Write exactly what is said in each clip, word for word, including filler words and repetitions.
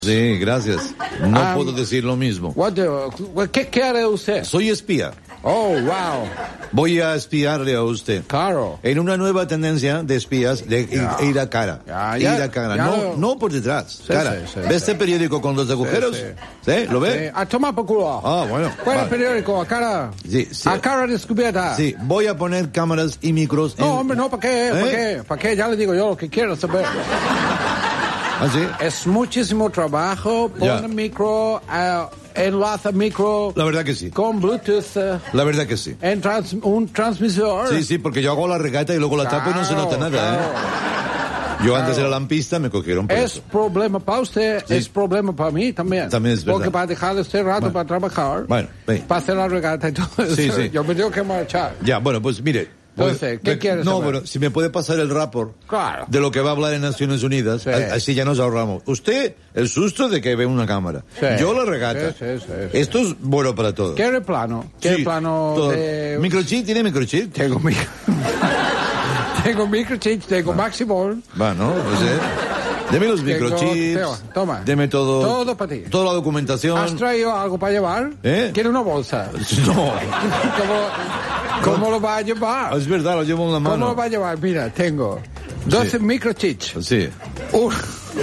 Sí, gracias. No um, puedo decir lo mismo. What do, ¿qué, ¿Qué hará usted? Soy espía. Oh, wow. Voy a espiarle a usted. Claro. En una nueva tendencia de espías de Ya. ir a cara. Ya, ya, ir a cara. ya No, lo- no por detrás. Sí, cara. sí, sí, ¿Ve sí. este periódico con los agujeros? Sí, Sí. ¿Lo ve? Eh, a tomar por culo. Ah, bueno. ¿Cuál es Vale. el periódico? A cara. Sí, sí. A cara descubierta. Sí, voy a poner cámaras y micros en... No, hombre, no, ¿para qué? ¿Para ¿Eh? qué? ¿Para qué? Ya le digo yo lo que quiero saber. ¿Ah, sí? Es muchísimo trabajo. Ya. Pone micro, eh, enlaza micro La verdad que sí. con Bluetooth eh, La verdad que sí. en trans- un transmisor. Sí, sí, porque yo hago la regata y luego la tapo y no se nota nada, Claro. ¿eh? Yo antes era lampista, me cogieron por Es eso. problema para usted, Sí. es problema para mí también. También es verdad. Porque para dejarle usted rato Bueno. para trabajar, Bueno, sí. para hacer la regata y todo eso, Sí, sí. yo me tengo que marchar. Ya, bueno, pues mire... Entonces, ¿qué me- quieres No, saber? bueno, si me puede pasar el rapport Claro. de lo que va a hablar en Naciones Unidas, Sí. a- así ya nos ahorramos. Usted, el susto de que ve una cámara. Sí. Yo la regata. Sí, sí, sí, sí. Esto es bueno para todos. ¿Quiere plano? ¿Quiere Sí, plano todo. de...? ¿Microchip? ¿Tiene microchip? Tengo micro... tengo microchips, tengo Maximol. Va, ¿no? No sé. Deme los Tengo- microchips. toma, toma. Deme todo. Todo para ti. Toda la documentación. ¿Has traído algo para llevar? ¿Eh? ¿Quiere una bolsa? No. ¿Cómo, ¿Cómo lo va a llevar? Es verdad, lo llevo en la ¿Cómo mano. lo va a llevar? Mira, tengo doce Sí. microchips. Sí. Un,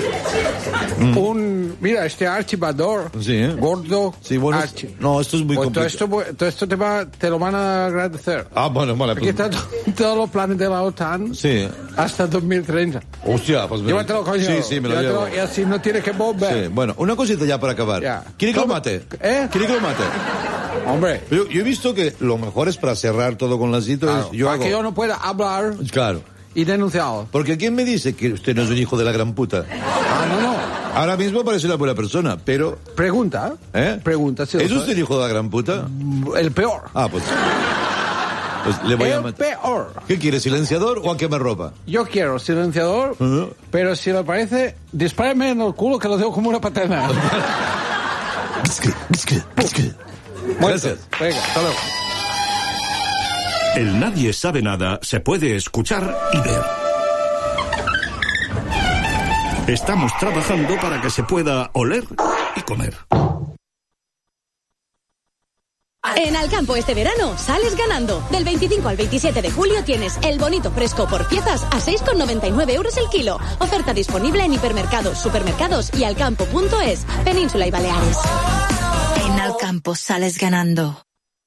un, mira, este archivador Sí, ¿eh? gordo. Sí, bueno. es- archi- No, esto es muy Pues todo complicado. esto, todo esto te, va, te lo van a agradecer. Ah, bueno, vale. Aquí Pues... están todos los planes de la OTAN Sí. hasta dos mil treinta. Hostia, pues... me- Llévatelo, coño. Sí, sí, me lo Llévatelo, llevo. y así no tienes que volver. Sí, bueno, una cosita ya para acabar. Ya. ¿Quiere que lo ¿Cómo? mate? ¿Eh? ¿Quiere que lo mate? Hombre. Yo, yo he visto que lo mejor es para cerrar todo con las citas. Claro, yo para hago... que yo no pueda hablar Claro. y denunciar. Porque ¿quién me dice que usted no es un hijo de la gran puta? Ah, no, no. Ahora mismo parece una buena persona, pero... Pregunta. ¿Eh? Pregunta. Si lo ¿Es soy. usted hijo de la gran puta? El peor. Ah, pues... Pues le voy a El matar. peor. ¿Qué quiere, silenciador o a quemarropa? Yo quiero silenciador, Ujú. pero si le parece, dispárame en el culo que lo dejo como una patena. Gracias. Venga, hasta luego. El Nadie Sabe Nada se puede escuchar y ver. Estamos trabajando para que se pueda oler y comer. En Alcampo este verano sales ganando. Del veinticinco al veintisiete de julio tienes el bonito fresco por piezas a seis con noventa y nueve euros el kilo. Oferta disponible en hipermercados, supermercados y alcampo punto es, Península y Baleares. En Alcampo sales ganando.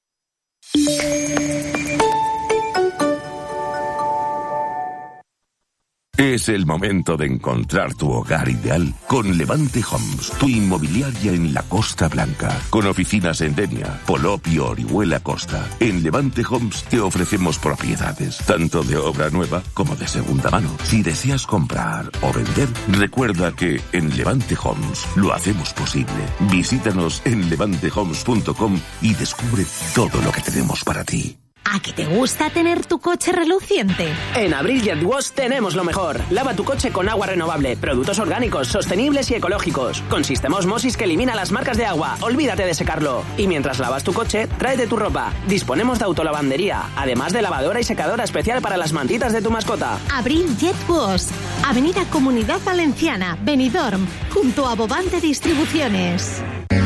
Es el momento de encontrar tu hogar ideal con Levante Homes, tu inmobiliaria en la Costa Blanca, con oficinas en Denia, Polop y Orihuela Costa. En Levante Homes te ofrecemos propiedades, tanto de obra nueva como de segunda mano. Si deseas comprar o vender, recuerda que en Levante Homes lo hacemos posible. Visítanos en levante homes punto com y descubre todo lo que tenemos para ti. ¿A que te gusta tener tu coche reluciente? En Abril Jet Wash tenemos lo mejor. Lava tu coche con agua renovable, productos orgánicos, sostenibles y ecológicos. Con sistema Osmosis que elimina las marcas de agua. Olvídate de secarlo. Y mientras lavas tu coche, tráete tu ropa. Disponemos de autolavandería, además de lavadora y secadora especial para las mantitas de tu mascota. Abril Jet Wash, Avenida Comunidad Valenciana, Benidorm, junto a Bobante Distribuciones.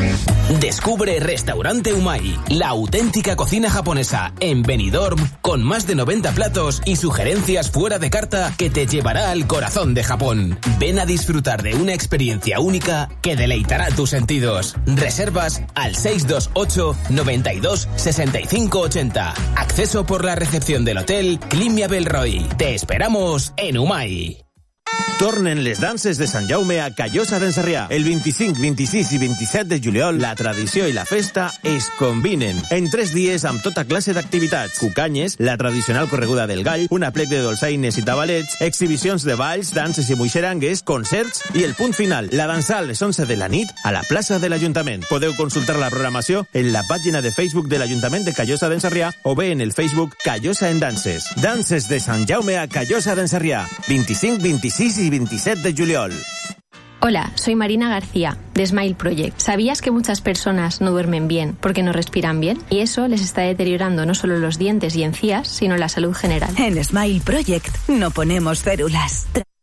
Descubre Restaurante Umai, la auténtica cocina japonesa en Benidorm, con más de noventa platos y sugerencias fuera de carta que te llevará al corazón de Japón. Ven a disfrutar de una experiencia única que deleitará tus sentidos. Reservas al seis dos ocho, noventa y dos, sesenta y cinco ochenta. Acceso por la recepción del hotel Climia Belroy. Te esperamos en Umai. Tornen les danses de Sant Jaume a Callosa d'en Sarrià. El vint-i-cinc, vint-i-sis i vint-i-set de juliol, la tradició i la festa es combinen. En tres dies amb tota classe d'activitats. Cucanyes, la tradicional correguda del gall, una plec de dolçaines i tabalets, exhibicions de balls, danses i moixerangues, concerts i el punt final, la dansa a les onze de la nit a la plaça de l'Ajuntament. Podeu consultar la programació en la pàgina de Facebook de l'Ajuntament de Callosa d'en Sarrià o bé en el Facebook Callosa en Danses. Danses de Sant Jaume a Callosa d'en Sarrià. vint-i-cinc, vint-i-sis y veintisiete de juliol. Hola, soy Marina García, de Smile Project. ¿Sabías que muchas personas no duermen bien porque no respiran bien? Y eso les está deteriorando no solo los dientes y encías, sino la salud general. En Smile Project no ponemos cérulas.